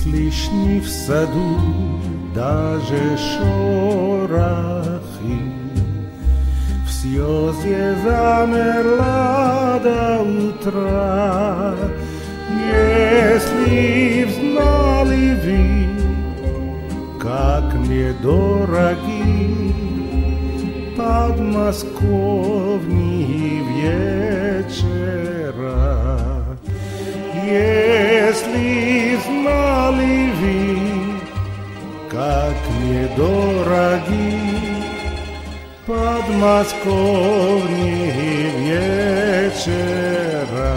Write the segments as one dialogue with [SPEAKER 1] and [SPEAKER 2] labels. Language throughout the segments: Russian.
[SPEAKER 1] слышны в саду даже шорохи. Все замерло до утра. Если б знали вы, как мне дороги подмосковные вечера. Если знали вы, как мне дороги подмосковные вечера.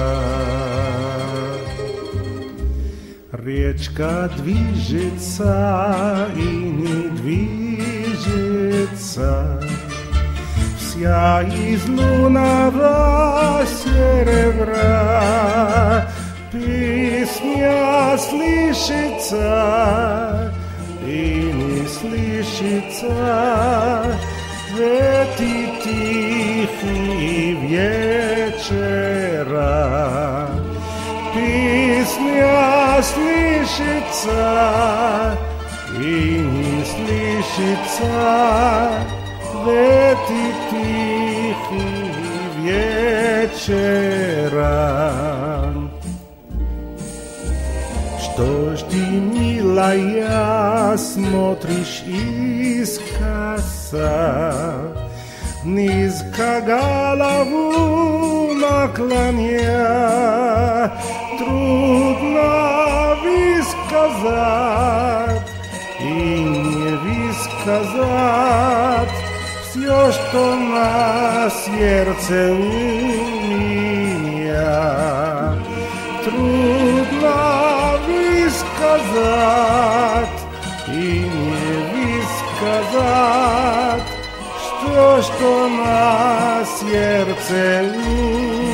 [SPEAKER 1] Речка движется и не движется, вся из лунного серебра. Песня слышится и не слышится в эти тихие вечера. Песня слышится и не слышится в эти тихие вечера. Что ж ты, милая, смотришь искоса, низко голову наклоня? Трудно высказать и не высказать все, что на сердце у меня. Трудно высказать и не высказать, что на сердце у